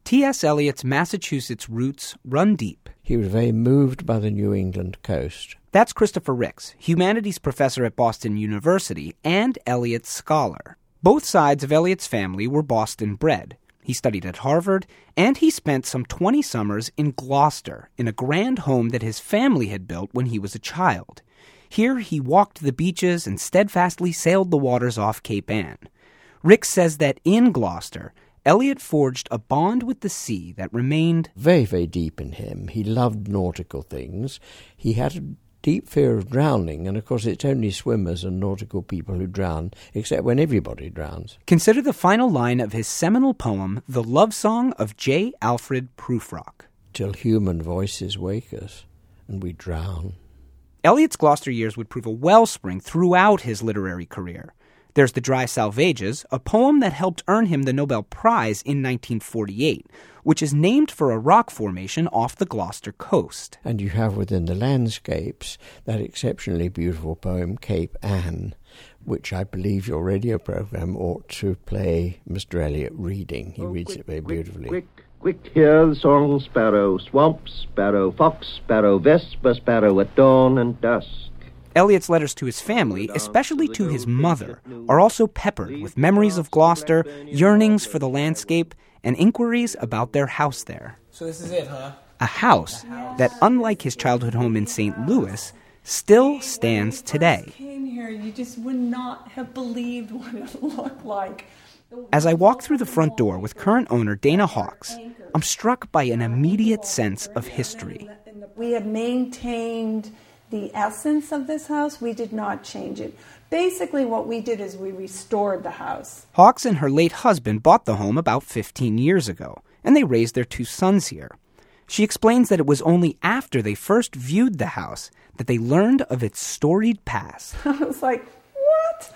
T.S. Eliot's Massachusetts roots run deep. He was very moved by the New England coast. That's Christopher Ricks, humanities professor at Boston University and Eliot's scholar. Both sides of Eliot's family were Boston-bred. He studied at Harvard, and he spent some 20 summers in Gloucester, in a grand home that his family had built when he was a child. Here he walked the beaches and steadfastly sailed the waters off Cape Ann. Ricks says that in Gloucester, Eliot forged a bond with the sea that remained very, very deep in him. He loved nautical things. He had a deep fear of drowning, and of course it's only swimmers and nautical people who drown, except when everybody drowns. Consider the final line of his seminal poem, The Love Song of J. Alfred Prufrock. Till human voices wake us, and we drown. Eliot's Gloucester years would prove a wellspring throughout his literary career. There's The Dry Salvages, a poem that helped earn him the Nobel Prize in 1948, which is named for a rock formation off the Gloucester coast. And you have within the landscapes that exceptionally beautiful poem, Cape Ann, which I believe your radio program ought to play Mr. Eliot reading. He reads it very beautifully. Quick, hear the song sparrow, swamp sparrow, fox sparrow, vesper sparrow at dawn and dusk. Eliot's letters to his family, especially to his mother, are also peppered with memories of Gloucester, yearnings for the landscape, and inquiries about their house there. So this is it, huh? A house that, unlike his childhood home in St. Louis, still stands today. When you came here, you just would not have believed what it looked like. As I walk through the front door with current owner Dana Hawks, I'm struck by an immediate sense of history. We have maintained the essence of this house. We did not change it. Basically, what we did is we restored the house. Hawks and her late husband bought the home about 15 years ago, and they raised their 2 sons here. She explains that it was only after they first viewed the house that they learned of its storied past. I was like, what?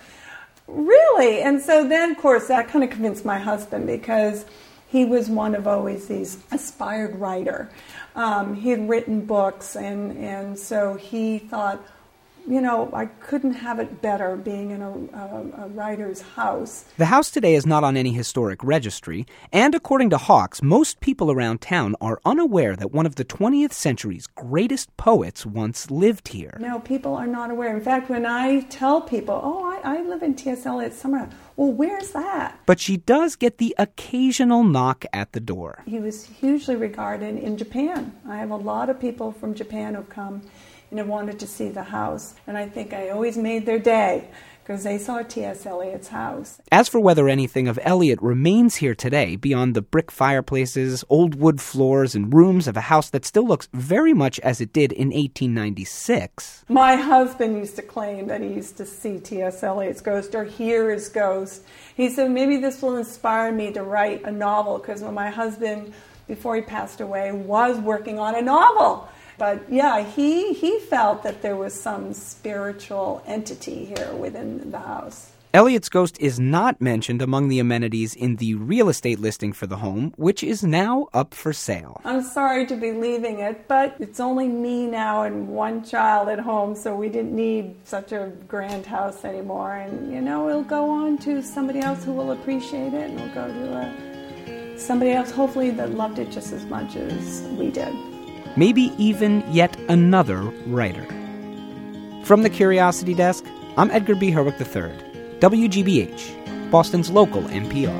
Really? And so then, of course, that kind of convinced my husband, because he was one of always these aspired writer. He had written books, and so he thought, you know, I couldn't have it better being in a writer's house. The house today is not on any historic registry, and according to Hawks, most people around town are unaware that one of the 20th century's greatest poets once lived here. No, people are not aware. In fact, when I tell people, I live in T.S. Eliot's summer house, well, where's that? But she does get the occasional knock at the door. He was hugely regarded in Japan. I have a lot of people from Japan who've come and have wanted to see the house. And I think I always made their day because they saw T.S. Eliot's house. As for whether anything of Eliot remains here today, beyond the brick fireplaces, old wood floors, and rooms of a house that still looks very much as it did in 1896. My husband used to claim that he used to see T.S. Eliot's ghost or hear his ghost. He said, maybe this will inspire me to write a novel, because when my husband, before he passed away, was working on a novel. But yeah, he felt that there was some spiritual entity here within the house. Eliot's ghost is not mentioned among the amenities in the real estate listing for the home, which is now up for sale. I'm sorry to be leaving it, but it's only me now and 1 child at home, so we didn't need such a grand house anymore. And, you know, it'll go on to somebody else who will appreciate it, and it'll go to somebody else, hopefully, that loved it just as much as we did. Maybe even yet another writer. From the Curiosity Desk, I'm Edgar B. Herwick III, WGBH, Boston's local NPR.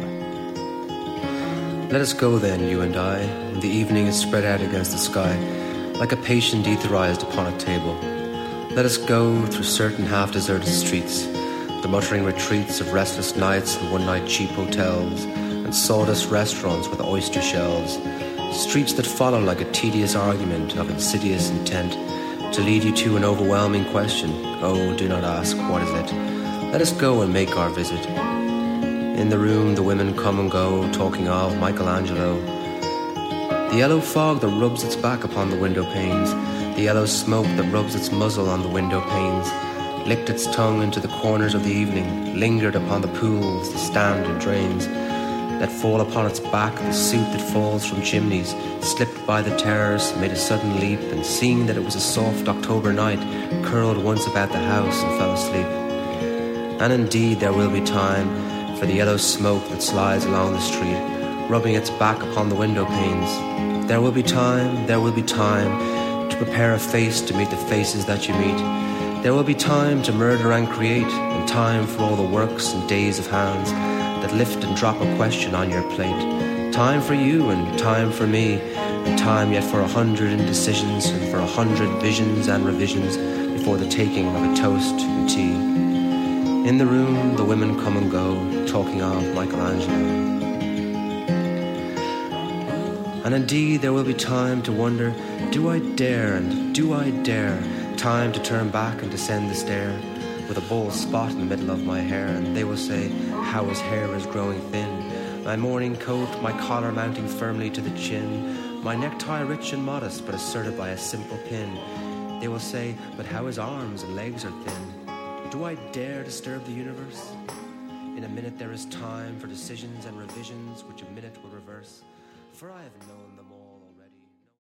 Let us go then, you and I, when the evening is spread out against the sky, like a patient etherized upon a table. Let us go through certain half-deserted streets, the muttering retreats of restless nights and one-night cheap hotels, and sawdust restaurants with oyster shells, streets that follow like a tedious argument of insidious intent to lead you to an overwhelming question. Oh, do not ask, what is it? Let us go and make our visit. In the room the women come and go, talking of Michelangelo. The yellow fog that rubs its back upon the window panes, the yellow smoke that rubs its muzzle on the window panes, licked its tongue into the corners of the evening, lingered upon the pools, the stand and drains, that fall upon its back, the suit that falls from chimneys, slipped by the terrace, made a sudden leap, and seeing that it was a soft October night, curled once about the house and fell asleep. And indeed there will be time for the yellow smoke that slides along the street, rubbing its back upon the window panes. There will be time to prepare a face to meet the faces that you meet. There will be time to murder and create, and time for all the works and days of hands that lift and drop a question on your plate. Time for you and time for me, and time yet for 100 indecisions and for 100 visions and revisions before the taking of a toast and tea. In the room the women come and go, talking of Michelangelo. And indeed there will be time to wonder, do I dare and do I dare? Time to turn back and descend the stair with a bald spot in the middle of my hair, and they will say how his hair is growing thin. My morning coat, my collar mounting firmly to the chin, my necktie rich and modest but asserted by a simple pin. They will say, but how his arms and legs are thin. Do I dare disturb the universe? In a minute there is time for decisions and revisions which a minute will reverse, for I have known them all.